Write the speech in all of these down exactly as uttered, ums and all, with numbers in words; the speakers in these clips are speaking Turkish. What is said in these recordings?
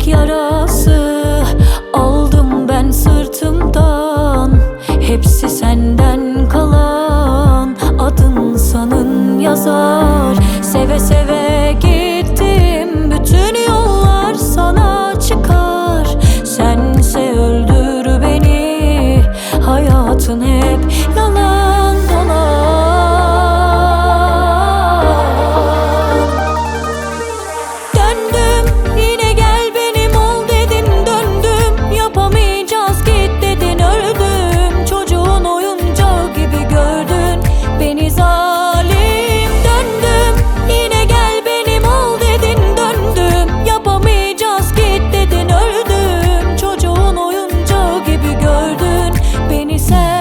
yarası aldım ben sırtımdan. Hepsi senden kalan, adın sanın yazar. Seve seve gittim, bütün yollar sana çıkar. Sense öldür beni, hayatın hep yalan dolan. Döndüm yine gel benim ol dedin, döndüm yapamayacağız git dedin, öldüm çocuğun oyuncağı gibi gördün beni zalim. Döndüm yine gel benim ol dedin, döndüm yapamayacağız git dedin, öldüm çocuğun oyuncağı gibi gördün beni sen.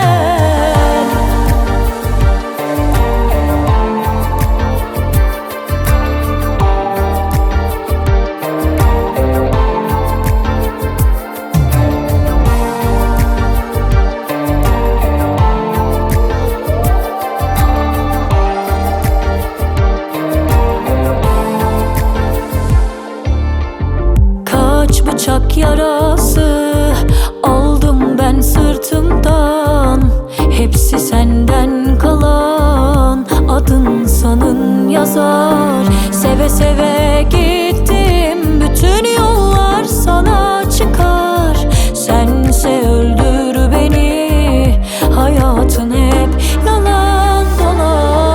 Kaç bıçak yarası aldım ben sırtımdan. Hepsi senden kalan, adın sanın yazar. Seve seve gittim, bütün yollar sana çıkar. Sense öldür beni, hayatın hep yalan dolan.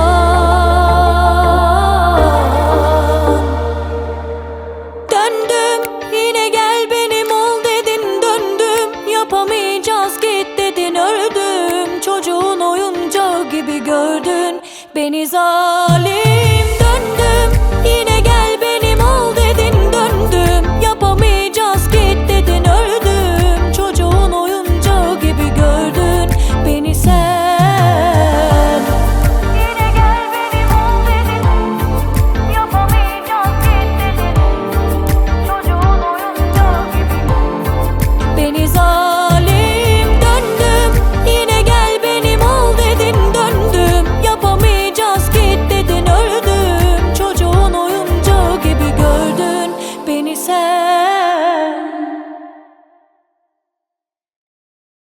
Döndüm yine gel benim ol dedin, döndüm yapamayacağız git dedin, öldüm çocuğun oyuncağı gibi gördün beni zalim. Döndüm yine